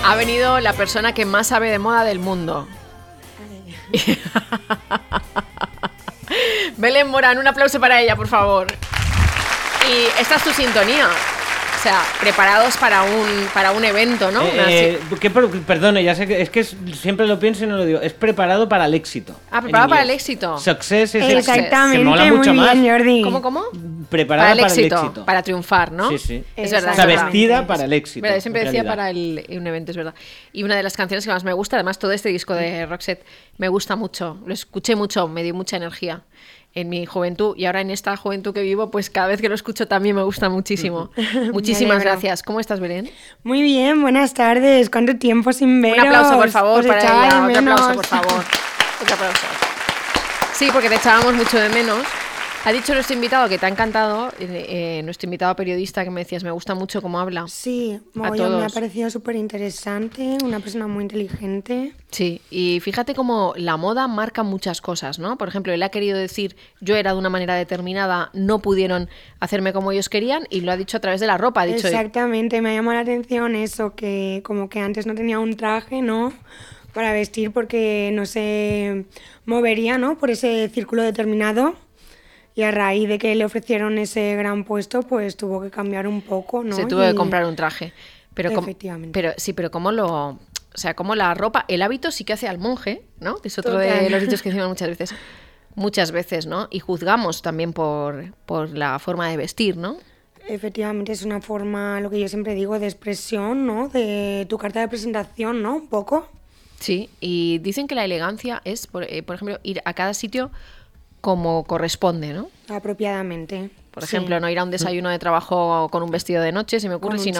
Ha venido la persona que más sabe de moda del mundo. Belén Morán, un aplauso para ella, por favor. Y esta es tu sintonía. O sea, preparados para un evento, ¿no? Perdone, ya sé que es que siempre lo pienso y no lo digo. Es preparado para el éxito. Ah, preparado para el éxito. Success es exactamente, se mola mucho muy más. bien, Jordi. ¿Cómo? Preparada para el éxito. Para triunfar, ¿no? Sí. Es verdad. O sea, vestida para el éxito. Verdad, siempre decía para un evento, es verdad. Y una de las canciones que más me gusta, además todo este disco de Roxette me gusta mucho. Lo escuché mucho, me dio mucha energía en mi juventud, y ahora en esta juventud que vivo, pues cada vez que lo escucho también me gusta muchísimo. Muchísimas gracias. ¿Cómo estás, Belén? Muy bien, buenas tardes. ¿Cuánto tiempo sin veros? Un aplauso, por favor, para ella. Otro aplauso, por favor. Otro aplauso. Sí, porque te echábamos mucho de menos. Ha dicho nuestro invitado que te ha encantado, nuestro invitado periodista, que me decías, me gusta mucho cómo habla. Sí, me ha parecido súper interesante, una persona muy inteligente. Sí, y fíjate cómo la moda marca muchas cosas, ¿no? Por ejemplo, él ha querido decir, yo era de una manera determinada, no pudieron hacerme como ellos querían, y lo ha dicho a través de la ropa. Ha dicho, exactamente, me ha llamado la atención eso, que como que antes no tenía un traje, ¿no?, para vestir porque no se movería, ¿no?, por ese círculo determinado. Y a raíz de que le ofrecieron ese gran puesto, pues tuvo que cambiar un poco, ¿no? Se tuvo que comprar un traje. Pero efectivamente. Pero cómo como la ropa, el hábito sí que hace al monje, ¿no? Es otro de los dichos que decimos muchas veces, ¿no? Y juzgamos también por la forma de vestir, ¿no? Efectivamente, es una forma, lo que yo siempre digo, de expresión, ¿no? De tu carta de presentación, ¿no? Un poco. Sí, y dicen que la elegancia es, por ejemplo, ir a cada sitio como corresponde, ¿no? Apropiadamente. Por ejemplo, no ir a un desayuno de trabajo con un vestido de noche, se me ocurre, sino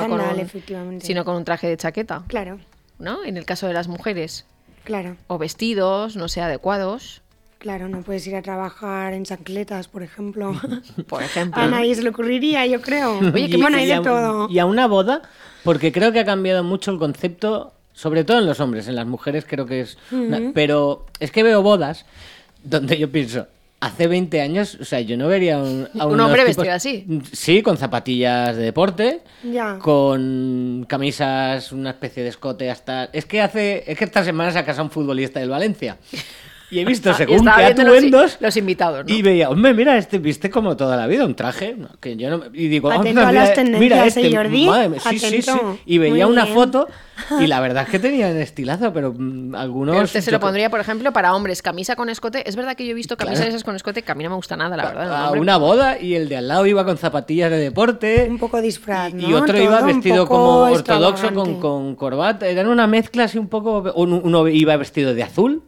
con un traje de chaqueta. Claro. ¿No? En el caso de las mujeres. Claro. O vestidos, no sé, adecuados. Claro, no puedes ir a trabajar en chancletas, por ejemplo. Por ejemplo. A nadie se le ocurriría, yo creo. Oye, qué bueno, hay de todo. Y a una boda, porque creo que ha cambiado mucho el concepto, sobre todo en los hombres, en las mujeres creo que es... Pero es que veo bodas donde yo pienso... Hace 20 años, o sea, yo no vería a un hombre vestido así. Sí, con zapatillas de deporte, ya, con camisas, una especie de escote hasta... Es que esta semana se ha casado un futbolista del Valencia. Y he visto según qué atuendos... Los invitados, ¿no? Y veía, hombre, mira, viste como toda la vida, un traje. Que yo no, y digo, atento a las tendencias, mira Jordi. Madre, sí. Y veía una foto y la verdad es que tenían estilazo, pero algunos... Pero usted se lo pondría, por ejemplo, para hombres, camisa con escote. Es verdad que yo he visto camisas esas con escote que a mí no me gusta nada, la verdad. A una boda y el de al lado iba con zapatillas de deporte. Un poco disfraz, ¿no? Y otro todo iba vestido como ortodoxo con corbata. Eran una mezcla así un poco... Uno iba vestido de azul.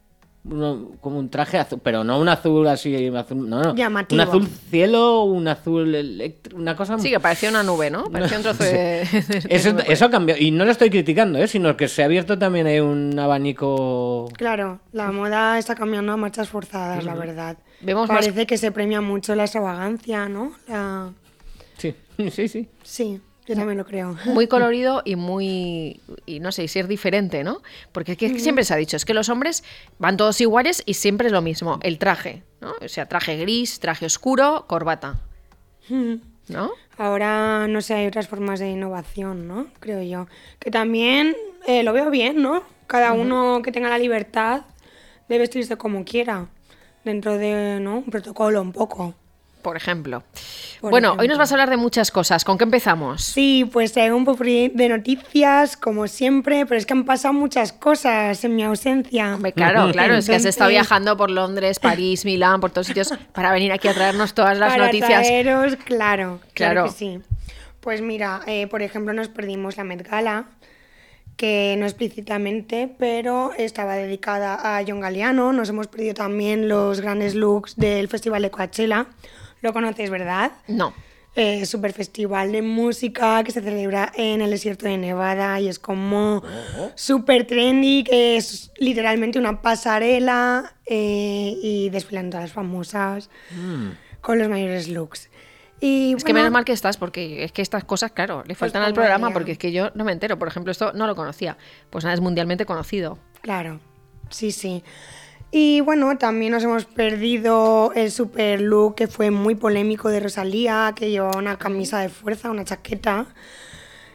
Como un traje azul, pero no un azul así, azul, no. Llamativo. Un azul cielo, un azul eléctrico, una cosa... Sí, que parecía una nube, ¿no? Parecía un trozo de... Eso cambió, y no lo estoy criticando, sino que se ha abierto también ahí un abanico... Claro, la moda está cambiando a marchas forzadas, la verdad. Parece que se premia mucho la extravagancia, ¿no? Sí. Sí. Yo también lo creo. Muy colorido y no sé, ser diferente, ¿no? Porque es que siempre se ha dicho, es que los hombres van todos iguales y siempre es lo mismo, el traje, ¿no? O sea, traje gris, traje oscuro, corbata, ¿no? Ahora, no sé, hay otras formas de innovación, ¿no? Creo yo. Que también lo veo bien, ¿no? Cada uno que tenga la libertad de vestirse como quiera, dentro de, ¿no?, un protocolo un poco. Por ejemplo. Hoy nos vas a hablar de muchas cosas. ¿Con qué empezamos? Sí, pues un popurrí de noticias, como siempre, pero es que han pasado muchas cosas en mi ausencia. Hombre, claro, es que has estado viajando por Londres, París, Milán, por todos sitios, para venir aquí a traernos todas las noticias. Para traeros, claro que sí. Pues mira, por ejemplo, nos perdimos la Met Gala, que no explícitamente, pero estaba dedicada a John Galliano. Nos hemos perdido también los grandes looks del Festival de Coachella. ¿Lo conoces, verdad? No. Super festival de música que se celebra en el desierto de Nevada y es como súper trendy, que es literalmente una pasarela y desfilan todas las famosas con los mayores looks. Y, es que menos mal que estás, porque es que estas cosas, claro, le faltan al programa, porque es que yo no me entero. Por ejemplo, esto no lo conocía. Pues nada, es mundialmente conocido. Claro, sí. Y bueno, también nos hemos perdido el super look que fue muy polémico de Rosalía, que llevaba una camisa de fuerza, una chaqueta,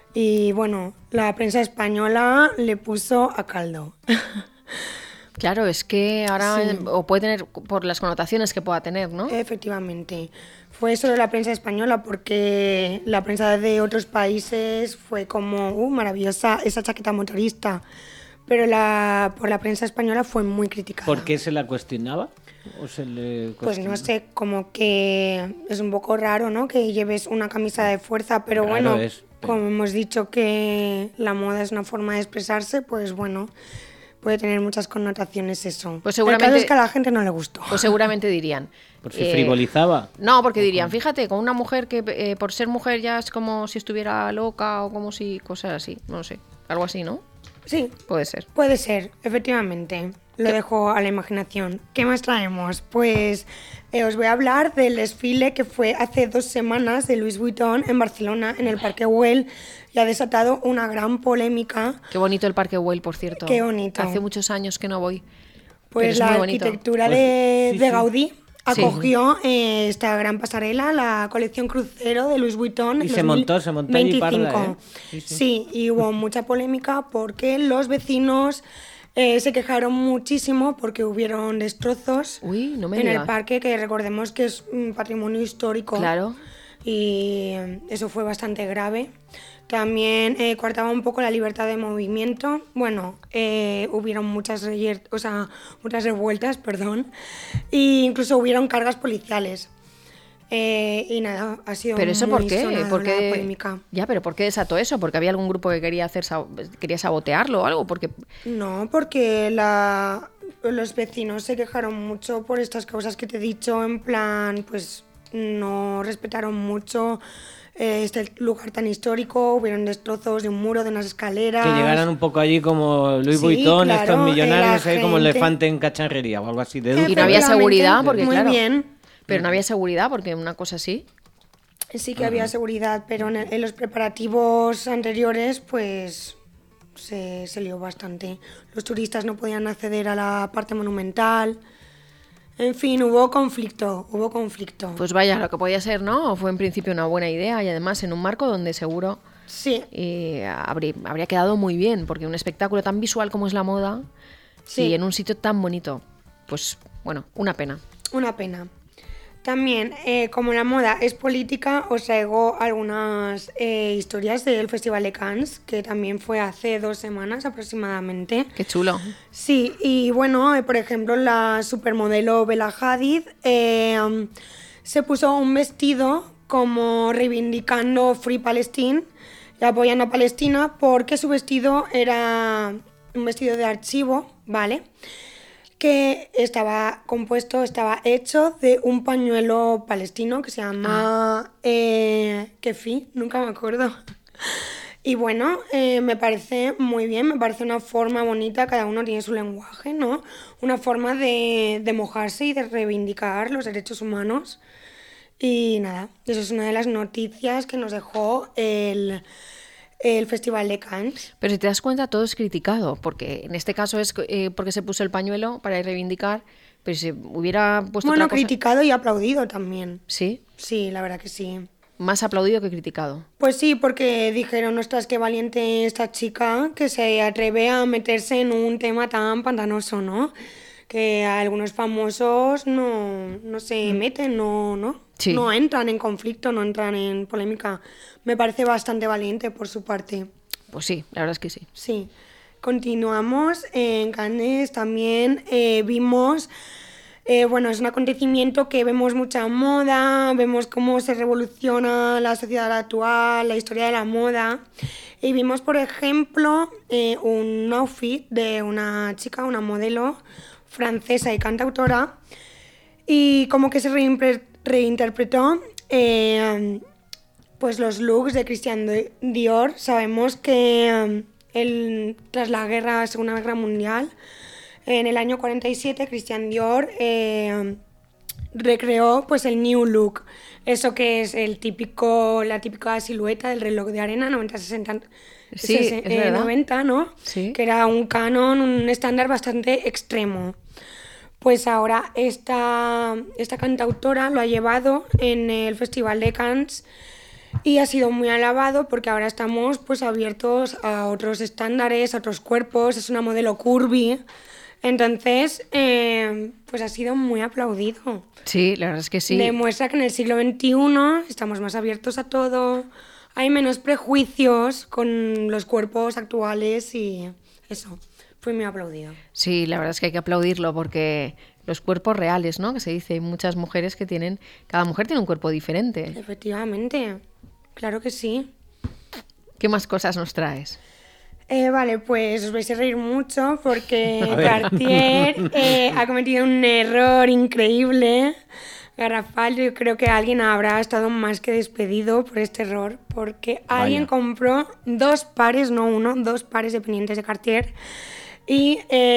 Y bueno, la prensa española le puso a caldo. Claro, es que ahora, Sí. o puede tener, por las connotaciones que pueda tener, ¿no? Efectivamente. Fue solo la prensa española porque la prensa de otros países fue como, maravillosa esa chaqueta motorista. Pero por la prensa española fue muy criticada. ¿Por qué se la cuestionaba? ¿O se le Pues no cuestionaba? sé, como que es un poco raro, ¿no? Que lleves una camisa de fuerza, pero Raro bueno, es, pero- como hemos dicho que la moda es una forma de expresarse, pues bueno, puede tener muchas connotaciones eso. Pues El caso seguramente- es que a la gente no le gustó. Pues seguramente dirían. Por si frivolizaba. No, porque dirían, fíjate, con una mujer que por ser mujer ya es como si estuviera loca o como si cosas así, no sé, algo así, ¿no? Sí, Puede ser. puede ser, efectivamente. Lo dejo a la imaginación. ¿Qué más traemos? Pues os voy a hablar del desfile que fue hace 2 semanas de Louis Vuitton en Barcelona, en el Parque Güell, y ha desatado una gran polémica. Qué bonito el Parque Güell, por cierto. Qué bonito. Hace muchos años que no voy. Pero Pues es la muy bonito. arquitectura Pues, de sí. Gaudí Sí. acogió esta gran pasarela, la colección crucero de Louis Vuitton. Y en se montó allí 2025. parda, ¿eh? Sí, y hubo mucha polémica porque los vecinos se quejaron muchísimo porque hubieron destrozos Uy, no me en el digas. parque, que recordemos que es un patrimonio histórico. Claro. Y eso fue bastante grave. También coartaba un poco la libertad de movimiento. Bueno, hubieron muchas revueltas, perdón. E incluso hubieron cargas policiales. Y nada, ha sido ¿Pero eso muy por qué? sonado ¿Por qué? la polémica. Ya, pero ¿por qué desató eso? ¿Porque había algún grupo que quería quería sabotearlo o algo? Porque No, porque los vecinos se quejaron mucho por estas causas que te he dicho, en plan, pues no respetaron mucho este lugar tan histórico, hubieron destrozos de un muro, de unas escaleras. Que llegaran un poco allí como Louis Sí, Vuitton, claro, estos millonarios la ahí como gente- elefante en cacharrería o algo así de Y no había Efectivamente, seguridad, porque muy claro. bien. Pero no había seguridad, porque una cosa así. Sí que había seguridad, pero en los preparativos anteriores, pues se lió bastante. Los turistas no podían acceder a la parte monumental. En fin, hubo conflicto. Pues vaya, lo que podía ser, ¿no? Fue en principio una buena idea y además en un marco donde seguro Sí, habría quedado muy bien, porque un espectáculo tan visual como es la moda Sí. y en un sitio tan bonito, pues bueno, una pena. una pena. También, como la moda es política, os traigo algunas historias del Festival de Cannes, que también fue hace 2 semanas aproximadamente. Qué chulo. Sí, y bueno, por ejemplo, la supermodelo Bella Hadid se puso un vestido como reivindicando Free Palestine y apoyando a Palestina, porque su vestido era un vestido de archivo, ¿vale? Que estaba hecho de un pañuelo palestino que se llama Kefi, nunca me acuerdo. Y bueno, me parece muy bien, me parece una forma bonita, cada uno tiene su lenguaje, ¿no? Una forma de mojarse y de reivindicar los derechos humanos. Y nada, eso es una de las noticias que nos dejó el Festival de Cannes. Pero si te das cuenta, todo es criticado, porque en este caso es porque se puso el pañuelo para reivindicar, pero si hubiera puesto Bueno, otra cosa... criticado y aplaudido también. Sí, Sí, la verdad que sí. más aplaudido que criticado. Pues sí, porque dijeron, ostras, qué valiente esta chica que se atreve a meterse en un tema tan pantanoso, ¿no? Que algunos famosos no se meten, no Sí. no entran en conflicto, no entran en polémica. Me parece bastante valiente por su parte. Pues sí, la verdad es que sí. Sí. Continuamos. En Cannes también vimos... bueno, es un acontecimiento que vemos mucha moda, vemos cómo se revoluciona la sociedad actual, la historia de la moda. Y vimos, por ejemplo, un outfit de una chica, una modelo francesa y cantautora, y como que se reinterpretó pues los looks de Christian Dior. Sabemos que tras la Segunda Guerra Mundial, en el año 47, Christian Dior recreó pues el New Look. Eso que es la típica silueta del reloj de arena 90-60. Sí, es verdad. 90, ¿no? Sí. Que era un canon, un estándar bastante extremo. Pues ahora esta cantautora lo ha llevado en el Festival de Cannes Y ha sido muy alabado porque ahora estamos pues abiertos a otros estándares, a otros cuerpos, es una modelo curvy. Entonces, pues ha sido muy aplaudido. Sí, la verdad es que sí. Demuestra que en el siglo XXI estamos más abiertos a todo, hay menos prejuicios con los cuerpos actuales y eso, fue muy aplaudido. Sí, la verdad es que hay que aplaudirlo porque los cuerpos reales, ¿no? Que se dice, hay muchas mujeres que tienen, cada mujer tiene un cuerpo diferente. Efectivamente, claro que sí. ¿Qué más cosas nos traes? Vale, pues os vais a reír mucho porque Cartier ha cometido un error increíble, garrafal. Yo creo que alguien habrá estado más que despedido por este error, porque alguien compró 2 pares, no uno, 2 pares de pendientes de Cartier y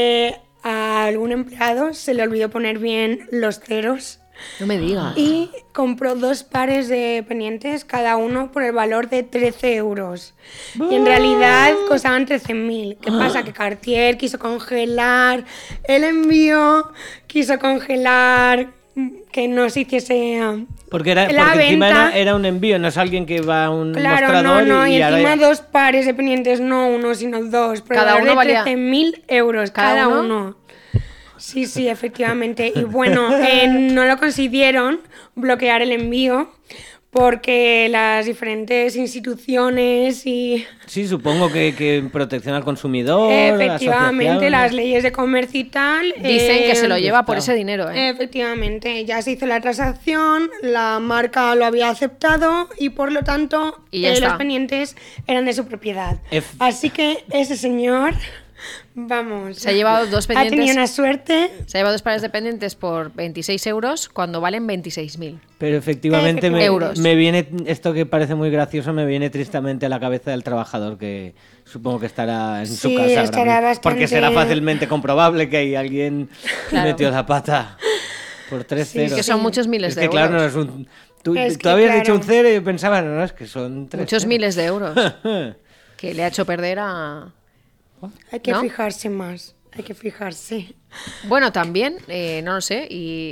a algún empleado se le olvidó poner bien los ceros. No me digas. Y compró 2 pares de pendientes, cada uno por el valor de 13 euros. Y en realidad costaban 13.000. ¿Qué pasa? Que Cartier quiso congelar el envío, quiso congelar que no se hiciese porque la encima venta. era un envío, no es alguien que va a un Claro, mostrador no, y encima ahora... 2 pares de pendientes, no uno, sino 2. Por Cada el uno valor de valía... 13.000 euros, cada uno. Sí, sí, efectivamente. Y bueno, no lo consiguieron bloquear el envío porque las diferentes instituciones y... Sí, supongo que protección al consumidor... Efectivamente, las leyes de comercio y tal... Dicen que se lo lleva por ese dinero, ¿eh? Efectivamente, ya se hizo la transacción, la marca lo había aceptado y por lo tanto los pendientes eran de su propiedad. Así que ese señor... Vamos. Se ha llevado 2 pendientes. Ha tenido una suerte. Se ha llevado 2 pares de pendientes por 26 euros cuando valen 26.000. Pero efectivamente me viene esto que parece muy gracioso, me viene tristemente a la cabeza del trabajador que supongo que estará en su casa. Estará bastante... Porque será fácilmente comprobable que hay alguien metió la pata por 3 ceros. Que son muchos miles de euros. Claro, no es un... Tú habías dicho un cero y yo pensaba, no, es que son 3 muchos ceros. Miles de euros. Que le ha hecho perder a... Hay que fijarse más, hay que fijarse. Bueno, también, no lo sé,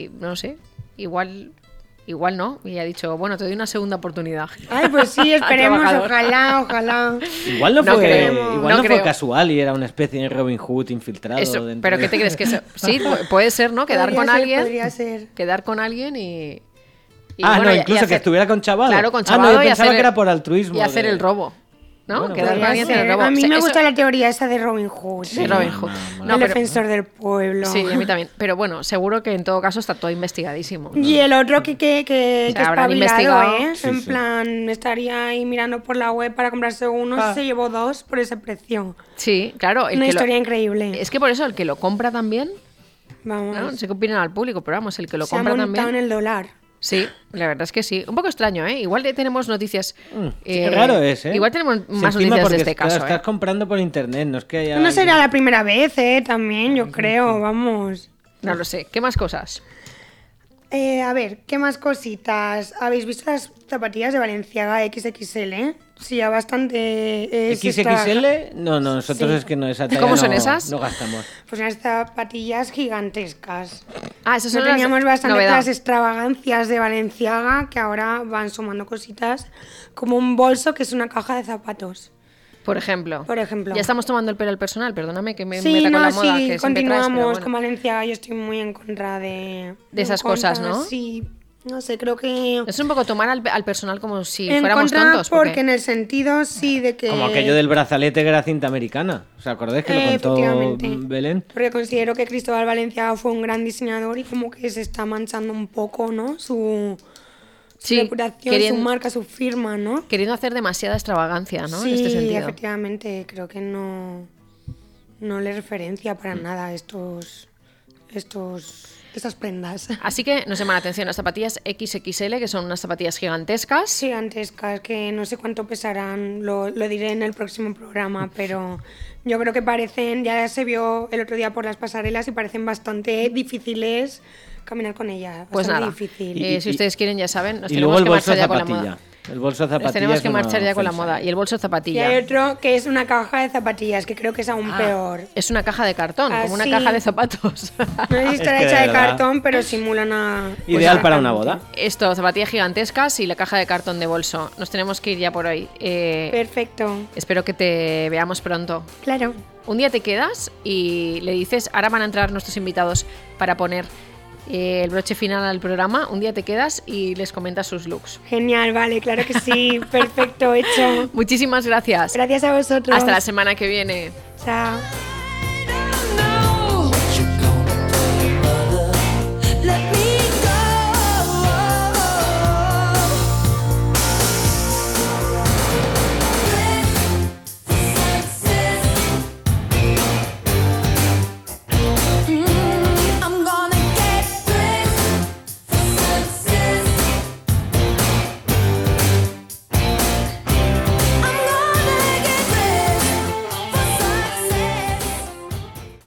igual no, y ha dicho, bueno, te doy una segunda oportunidad. Ay, pues sí, esperemos, ojalá. Igual no fue casual y era una especie de Robin Hood infiltrado. Eso, pero ¿qué te crees que eso? Sí, puede ser, ¿no? Podría ser. Quedar con alguien y bueno, no, incluso que estuviera con Chavado. Claro, con Chavado yo pensaba que era por altruismo. Y hacer el robo. ¿No? Bueno, quedar con alguien hacer el robo. A mí me gusta la teoría esa de Robin Hood. De Robin Hood. El defensor del pueblo. Sí, a mí también. Pero bueno, seguro que en todo caso está todo investigadísimo. Y el otro que habrán espabilado, investigado. Sí, en plan, estaría ahí mirando por la web para comprarse uno y se llevó 2 por ese precio. Sí, claro. Una historia increíble. Es que por eso el que lo compra también... Vamos. No sé qué opinan al público, pero vamos, el que lo se compra ha montado también... en el dólar. Sí, la verdad es que sí. Un poco extraño, ¿eh? Igual tenemos noticias... Qué raro es, ¿eh? Igual tenemos más noticias de este caso, estás comprando por internet, no es que haya... No será la primera vez, también, yo creo, vamos. No lo sé. ¿Qué más cosas? A ver, ¿qué más cositas? ¿Habéis visto las zapatillas de Balenciaga XXL? Sí, ya bastante... ¿XXL? No, nosotros es que no, esa talla ¿Cómo son esas? No gastamos. Pues unas zapatillas gigantescas. Esas son teníamos bastante novedad. las extravagancias de Balenciaga, que ahora van sumando cositas, como un bolso que es una caja de zapatos. Por ejemplo. Ya estamos tomando el pelo al personal, perdóname que me meta con la moda que siempre traes, pero bueno. Con Balenciaga, yo estoy muy en contra de esas cosas, ¿no? Sí, no sé, creo que... Es un poco tomar al personal como si fuéramos tontos. Porque en el sentido, sí, de que... Como aquello del brazalete que era cinta americana. ¿Os acordáis que lo contó Belén? Porque considero que Cristóbal Balenciaga fue un gran diseñador y como que se está manchando un poco, ¿no? Su reputación, su marca, su firma, ¿no? Queriendo hacer demasiada extravagancia, ¿no? Sí, en este sentido. Efectivamente. Creo que no le referencia para nada estas prendas. Así que nos llama la atención las zapatillas XXL, que son unas zapatillas gigantescas. Gigantescas, que no sé cuánto pesarán, lo diré en el próximo programa, pero yo creo que parecen, ya se vio el otro día por las pasarelas y parecen bastante difíciles caminar con ellas. Pues nada, difícil. si ustedes quieren ya saben, nos y tenemos luego el que bolso marchar de ya con la zapatilla. moda. El bolso zapatilla. Nos tenemos que marchar ya con la moda. Y el bolso Y zapatilla. hay otro que es una caja de zapatillas, que creo que es aún peor. Es una caja de cartón, como una sí. caja de zapatos. No sé si estará que hecha de de verdad. cartón, pero simula una... Ideal para una boda. Esto, zapatillas gigantescas y la caja de cartón de bolso. Nos tenemos que ir ya por hoy. Perfecto. Espero que te veamos pronto. Claro. Un día te quedas y le dices, ahora van a entrar nuestros invitados para poner el broche final al programa. Un día te quedas y les comentas sus looks. Genial, vale, claro que sí. Perfecto, hecho. Muchísimas gracias. Gracias a vosotros. Hasta la semana que viene. Chao.